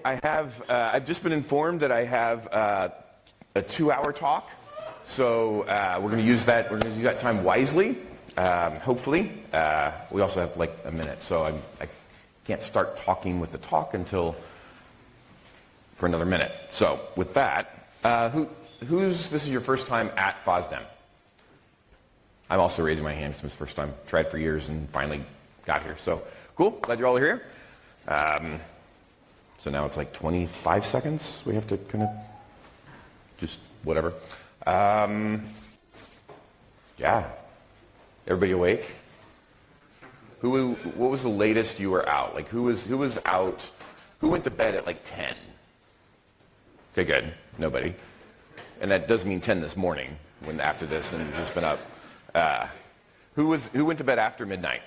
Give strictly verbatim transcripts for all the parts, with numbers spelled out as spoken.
I have, uh, I've just been informed that I have uh, a two-hour talk, so uh, we're going to use that. We're going to use that time wisely. Um, hopefully, uh, we also have like a minute, so I'm, I can't start talking with the talk until for another minute. So with that, uh, who, who's this is your first time at FOSDEM? I'm also raising my hand. It's my first time. Tried for years and finally got here. So cool. Glad you're all here. Um, so now it's like twenty-five seconds. We have to kind of just whatever. Um, yeah. Everybody awake? Who? What was the latest you were out? Like who was who was out? Who went to bed at like ten? Okay, good. Nobody. And that does mean ten this morning. When after this and you've just been up. Uh, who was who went to bed after midnight?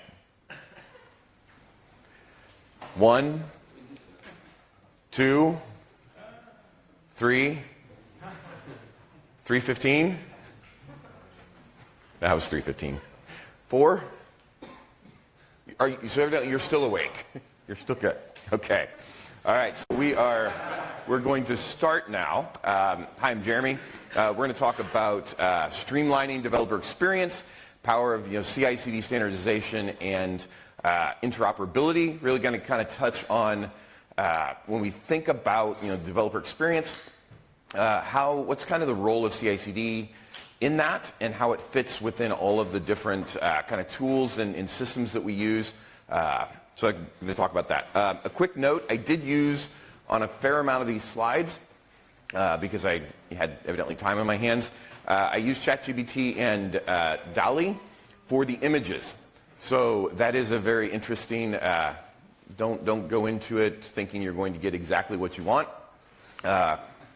One, two, three, three fifteen. That was three fifteen. Four. Are you? So evidently you're still awake. You're still good. Okay. All right. So we are. We're going to start now. Um, hi, I'm Jeremy. Uh, we're going to talk about uh, streamlining developer experience, power of you know C I C D standardization, and uh, interoperability. Really going to kind of touch on uh, when we think about you know developer experience, uh, how what's kind of the role of C I C D in that, and how it fits within all of the different uh, kind of tools and, and systems that we use. Uh, so I'm going to talk about that. Uh, a quick note: I did use on a fair amount of these slides. Uh, because I had evidently time on my hands. Uh, I used ChatGPT and uh, DALL-E for the images. So that is a very interesting, uh, don't, don't go into it thinking you're going to get exactly what you want. Uh,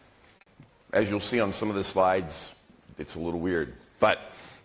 as you'll see on some of the slides, it's a little weird, but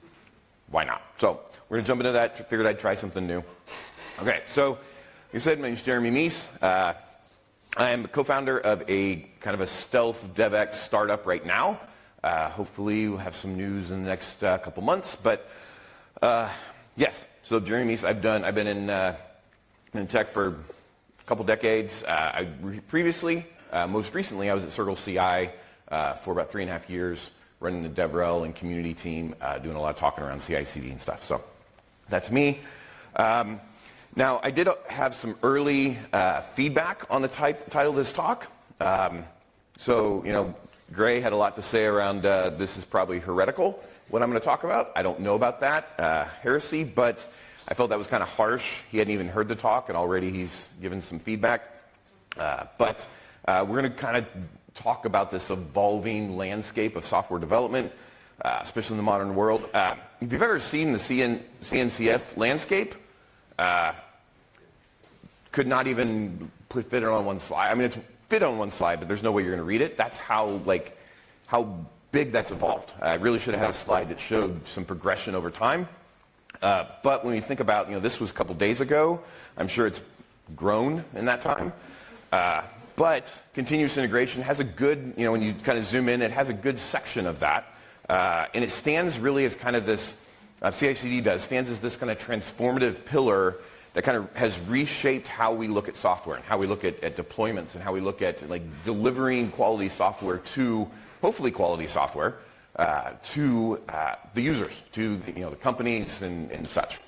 why not? So we're going to jump into that. Figured I'd try something new. Okay, so like I said, my name is Jeremy Meese. Uh, I am a co-founder of a kind of a stealth DevX startup right now. Uh, hopefully we'll have some news in the next uh, couple months. But uh, yes, so Jeremy Meese, I've done. I've been in, uh, in tech for a couple decades. Uh, I re- previously, uh, most recently, I was at Circle C I uh, for about three and a half years, running the DevRel and community team, uh, doing a lot of talking around C I C D and stuff. So that's me. Um, Now, I did have some early uh, feedback on the type, title of this talk. Um, so, you know, Gray had a lot to say around uh, this is probably heretical, what I'm going to talk about. I don't know about that, uh, heresy, but I felt that was kind of harsh. He hadn't even heard the talk, and already he's given some feedback. Uh, but uh, we're going to kind of talk about this evolving landscape of software development, uh, especially in the modern world. Uh, if you've ever seen the C N C F landscape, Uh, could not even put, fit it on one slide. I mean, it's fit on one slide, but there's no way you're going to read it. That's how like how big that's evolved. I really should have had a slide that showed some progression over time. Uh, but when you think about, you know, this was a couple days ago. I'm sure it's grown in that time. Uh, but continuous integration has a good, you know, when you kind of zoom in, it has a good section of that, uh, and it stands really as kind of this. Uh, C I C D does, stands as this kind of transformative pillar that kind of has reshaped how we look at software and how we look at, at deployments and how we look at like delivering quality software to, hopefully quality software, uh, to uh, the users, to the, you know, the companies and, and such,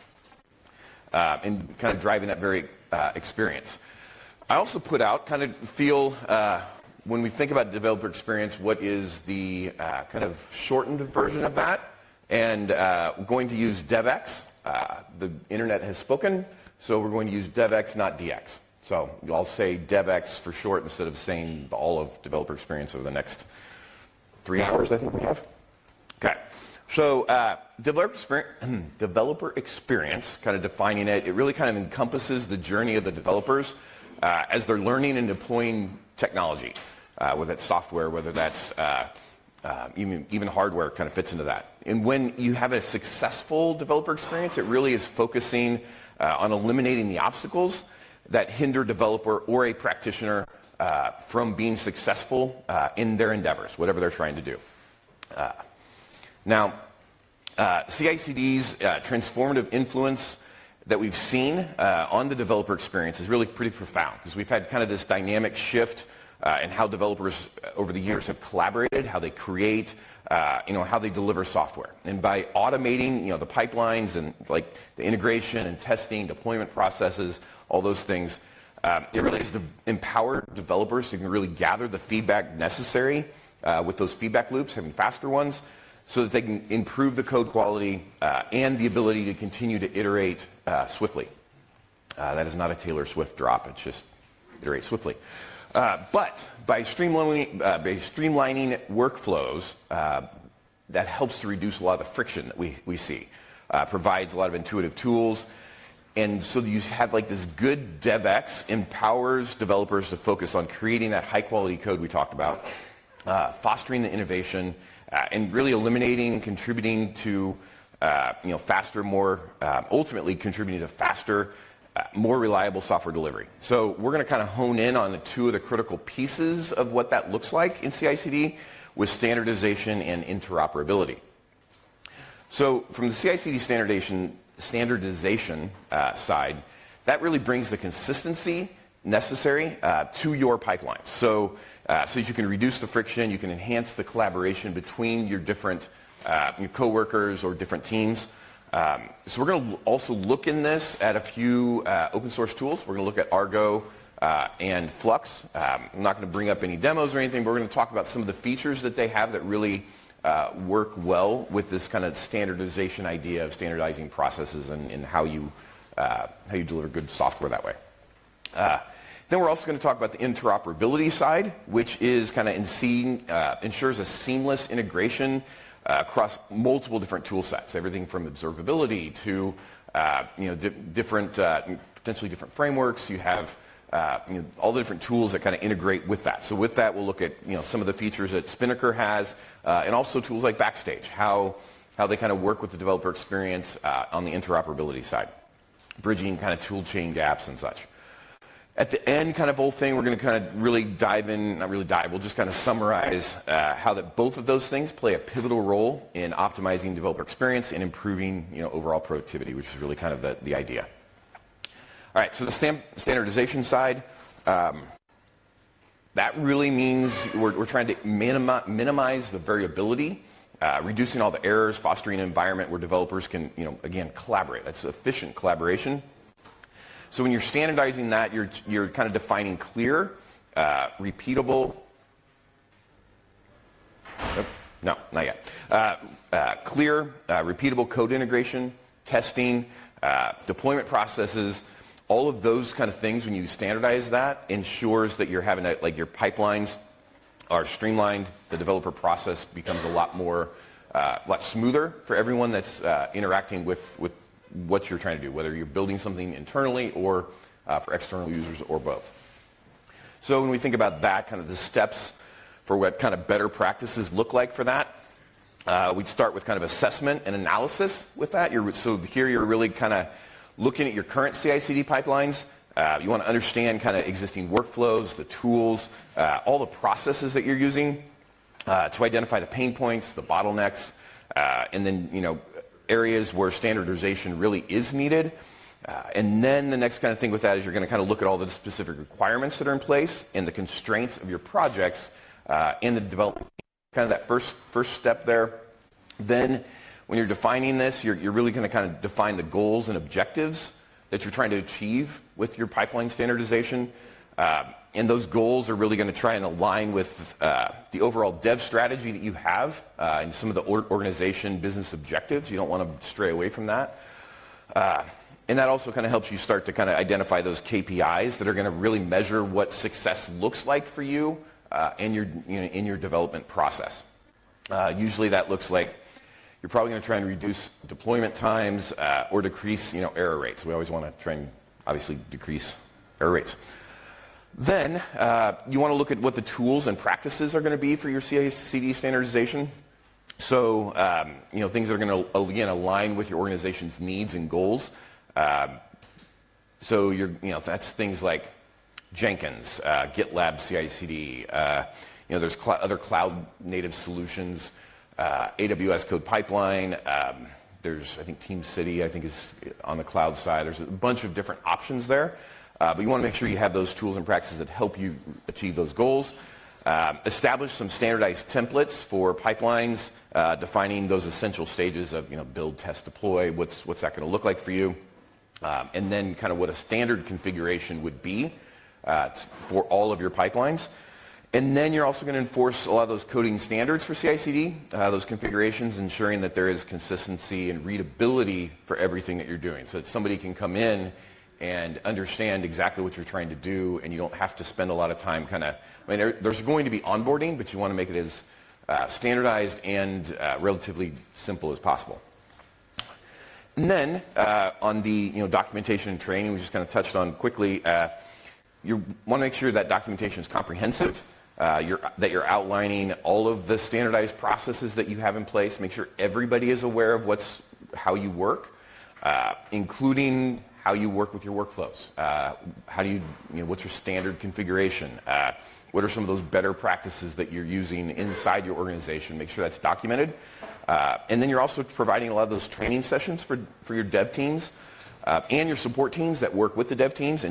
uh, and kind of driving that very uh, experience. I also put out, kind of feel, uh, when we think about developer experience, what is the uh, kind of shortened version of that? And uh, we're going to use DevX. Uh, the internet has spoken, so we're going to use DevX, not D X. So I'll say DevX for short instead of saying all of developer experience over the next three hours, I think we have. Okay. So uh, developer, experience, developer experience, kind of defining it, it really kind of encompasses the journey of the developers uh, as they're learning and deploying technology, uh, whether that's software, whether that's uh, uh, even, even hardware kind of fits into that. And when you have a successful developer experience, it really is focusing uh, on eliminating the obstacles that hinder developer or a practitioner uh, from being successful uh, in their endeavors, whatever they're trying to do. Uh, now, uh, C I C D's uh, transformative influence that we've seen uh, on the developer experience is really pretty profound, because we've had kind of this dynamic shift uh, and how developers over the years have collaborated, how they create, uh, you know, how they deliver software. And by automating, you know, the pipelines and like the integration and testing, deployment processes, all those things, um, it really is to empower developers to really gather the feedback necessary uh, with those feedback loops, having faster ones, so that they can improve the code quality uh, and the ability to continue to iterate uh, swiftly. Uh, that is not a Taylor Swift drop, it's just iterate swiftly. Uh, but by streamlining, uh, by streamlining workflows, uh, that helps to reduce a lot of the friction that we, we see. Uh, provides a lot of intuitive tools. And so you have like this good DevX empowers developers to focus on creating that high quality code we talked about, uh, fostering the innovation, uh, and really eliminating and contributing to uh, you know, faster, more, uh, ultimately contributing to faster, Uh, more reliable software delivery. So we're going to kind of hone in on the two of the critical pieces of what that looks like in C I C D with standardization and interoperability. So from the C I C D standardization, standardization uh, side, that really brings the consistency necessary uh, to your pipelines. So, uh, so that you can reduce the friction, you can enhance the collaboration between your different uh, your coworkers or different teams. Um, so we're going to also look in this at a few uh, open source tools. We're going to look at Argo uh, and Flux. Um, I'm not going to bring up any demos or anything, but we're going to talk about some of the features that they have that really uh, work well with this kind of standardization idea of standardizing processes and, and how you uh, how you deliver good software that way. Uh, then we're also going to talk about the interoperability side, which is kind of in uh, ensures a seamless integration Uh, across multiple different tool sets, everything from observability to uh, you know, di different, uh, potentially different frameworks. You have uh, you know, all the different tools that kind of integrate with that. So with that, we'll look at you know, some of the features that Spinnaker has, uh, and also tools like Backstage, how, how they kind of work with the developer experience uh, on the interoperability side, bridging kind of tool chain gaps and such. At the end kind of whole thing, we're going to kind of really dive in, not really dive, we'll just kind of summarize uh, how that both of those things play a pivotal role in optimizing developer experience and improving you know, overall productivity, which is really kind of the, the idea. All right, so the stand standardization side, um, that really means we're, we're trying to minimi minimize the variability, uh, reducing all the errors, fostering an environment where developers can, you know, again, collaborate. That's efficient collaboration. So when you're standardizing that, you're, you're kind of defining clear, uh, repeatable, oh, no, not yet, uh, uh, clear, uh, repeatable code integration, testing, uh, deployment processes, all of those kind of things. When you standardize that, ensures that you're having a, like your pipelines are streamlined, the developer process becomes a lot more, uh, a lot smoother for everyone that's uh, interacting with, with what you're trying to do, whether you're building something internally or uh, for external users or both. So when we think about that, kind of the steps for what kind of better practices look like for that, uh, we'd start with kind of assessment and analysis with that. You're, so here you're really kind of looking at your current C I C D pipelines. Uh, you want to understand kind of existing workflows, the tools, uh, all the processes that you're using uh, to identify the pain points, the bottlenecks, uh, and then, you know, areas where standardization really is needed. Uh, and then the next kind of thing with that is you're going to kind of look at all the specific requirements that are in place and the constraints of your projects uh, in the development. Kind of that first, first step there. Then when you're defining this, you're, you're really going to kind of define the goals and objectives that you're trying to achieve with your pipeline standardization. Uh, and those goals are really going to try and align with uh, the overall dev strategy that you have uh, and some of the or organization business objectives. You don't want to stray away from that. Uh, and that also kind of helps you start to kind of identify those K P Is that are going to really measure what success looks like for you uh, in, your, you know, in your development process. Uh, usually that looks like you're probably going to try and reduce deployment times uh, or decrease you know, error rates. We always want to try and obviously decrease error rates. Then uh, you want to look at what the tools and practices are going to be for your C I C D standardization. So um, you know, things that are going to again align with your organization's needs and goals. Um, so you're, you know, that's things like Jenkins, uh, GitLab C I C D. Uh, you know, there's cl other cloud native solutions, uh, A W S Code Pipeline. Um, there's I think TeamCity I think is on the cloud side. There's a bunch of different options there. Uh, but you want to make sure you have those tools and practices that help you achieve those goals. Um, establish some standardized templates for pipelines, uh, defining those essential stages of, you know, build, test, deploy. What's what's that going to look like for you? Um, and then kind of what a standard configuration would be uh, for all of your pipelines. And then you're also going to enforce a lot of those coding standards for C I C D, uh, those configurations, ensuring that there is consistency and readability for everything that you're doing, so that somebody can come in and understand exactly what you're trying to do, and you don't have to spend a lot of time kind of, I mean, there, there's going to be onboarding, but you want to make it as uh, standardized and uh, relatively simple as possible. And then uh, on the you know, documentation and training, we just kind of touched on quickly, uh, you want to make sure that documentation is comprehensive, uh, you're, that you're outlining all of the standardized processes that you have in place, make sure everybody is aware of what's, how you work, uh, including how you work with your workflows. Uh, how do you, you know, what's your standard configuration? Uh, what are some of those better practices that you're using inside your organization? Make sure that's documented. Uh, and then you're also providing a lot of those training sessions for, for your dev teams uh, and your support teams that work with the dev teams. And